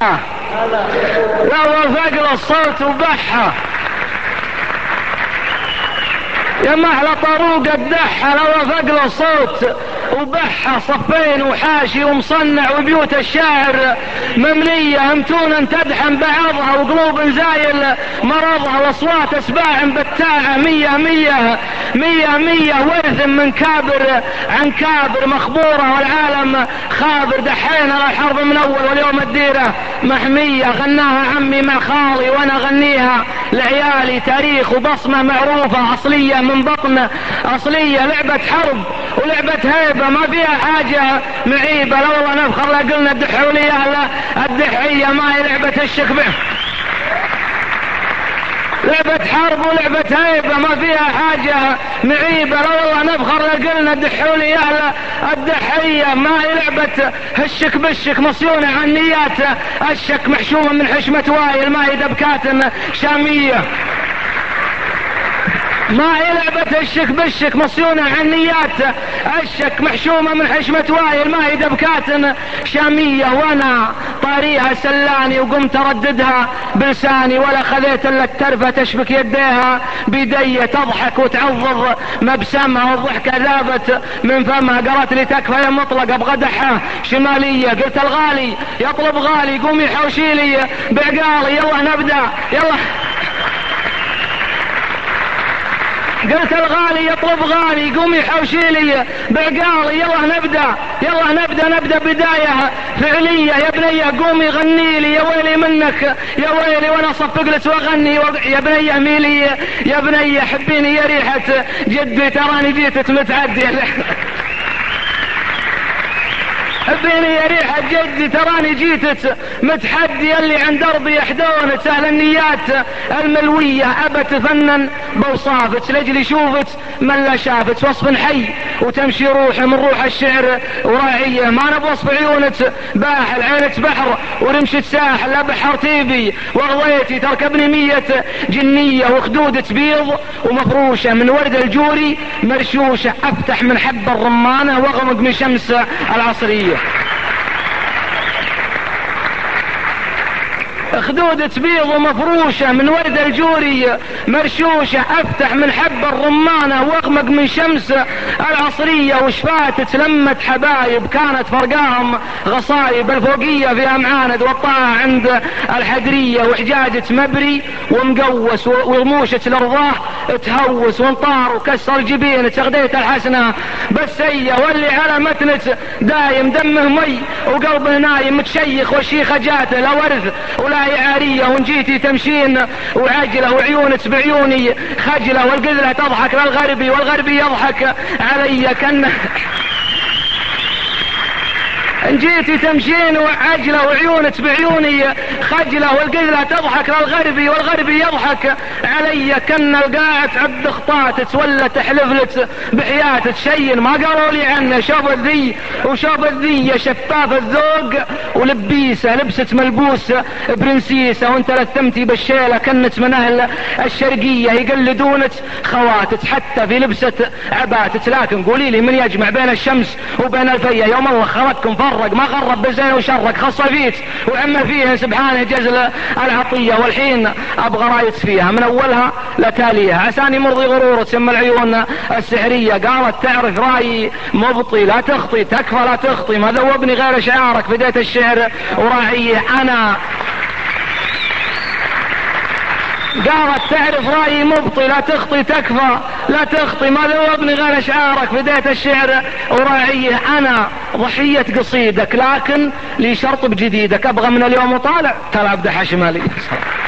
لو وفق له الصوت وبحه يا محلى طروق الدحة، لو وفق له الصوت وبحة صفين وحاشي ومصنع وبيوت الشاعر مملية همتونا تدحم بعضها وقلوب زايل مرضها واصوات اسباع بتاعة مية مية مية مية ورث من كابر عن كابر مخبورة والعالم خابر دحينا الحرب من اول واليوم الديرة محمية غناها عمي مع خالي وانا غنيها لعيالي تاريخ وبصمة معروفة اصلية من بطن اصلية لعبة حرب ولعبة هيبة ما فيها حاجة معيبة. لو والله نفخر لا قلنا الدحولية لا الدحية ما هي لعبة الشكبة لعبة حرب ولعبة هيبة ما فيها حاجة معيبة. لو والله نفخر لا قلنا الدحولية لا الدحية ما هي لعبة هشك بشك مصيونة عن نيات الشك محشومة من حشمة وايل ما هي دبكات شامية ما هي لعبة الشك بالشك مصيونة عن نيات الشك محشومة من حشمة وايل ما هي دبكات شامية. وانا طاريها سلاني وقمت ارددها بلساني ولا خذيت الا الترفة تشبك يديها بيدي تضحك وتعضض مبسمها والضحكة ذابت من فمها. قالت لي تكفى يا مطلقة بغدحة شمالية. قلت الغالي يطلب غالي قومي حوشيلي بعقالي يلا نبدأ يلا. قلت الغالي يطلب غالي قومي حوشيلي بعقالي يلا نبدأ بداية فعلية يا بنية قومي غني لي يا ويلي منك يا ويلي وانا صفق لك واغني يا بنية ميلي يا بنية حبيني يا ريحة جدي تراني جيت متعدي حبيني يا ريحة جدي تراني جيتت متحدي اللي عند ارضي يحدون سهل النيات الملوية ابت فنن بوصافت لجلي شوفت من لا شافت وصف حي وتمشي روح من روح الشعر وراعية ما انا بوصف عيونت باحل عينت بحر ورمشت ساحل لا بحر تيبي وغضيتي تركبني 100 جنية وخدودة بيض ومفروشة من ورد الجوري مرشوشة افتح من حب الرمانة واغمق من شمس العصرية. خدودة بيض ومفروشة من ورد الجوري مرشوشة افتح من حب الرمانة واغمق من شمس العصرية. وشفاتت لمة حبايب كانت فرقاهم غصايب الفوقية فيها معاند والطاعة عند الحدرية وحجاجة مبري ومقوس ورموشة الارضاه تهوس وانطار وكسر الجبين تغديت الحسنة بس هي واللي على متنت دايم دمه مي وقلبه نايم متشيخ والشيخة جاته لا ورث ولا عارية ونجيتي تمشين وعجلة وعيونك بعيوني خجلة والقذلة تضحك للغربي والغربي يضحك علي كان جيتي تمشين وعجلة وعيونك بعيوني خجلة والقذلة تضحك للغربي والغربي يضحك علي كن القاعة عبد خطاتك ولا تحلفلت بحياتك شين ما قالوا لي عنه شوفت ذي وشوفت ذي شفاف الذوق ولبيسة لبست ملبوسة برنسيسة وانت لثمتي بالشيلة كنت من اهل الشرقية يقلدونك خواتك حتى في لبسة عباتك. لكن قولي لي من يجمع بين الشمس وبين الفية يوم الله خلقكم فرق ما غرب بالزين وشرك خص فيك وعم فيها سبحانه جزل العطية. والحين ابغى رايت فيها من اولها لتاليها عساني مرضي غرورك ثم العيون السحرية. قالت تعرف رايي مبطي لا تخطي تكفى لا تخطي ما ذوبني غير شعارك بديت الشعر وراعيه انا. قالت تعرف رايي مبطي لا تخطي تكفى لا تخطي ما ذوبني غير اشعارك بداية الشعر وراعيه انا ضحية قصيدك لكن لي شرط بجديدك ابغى من اليوم وطالع تلعب دحى شمالي.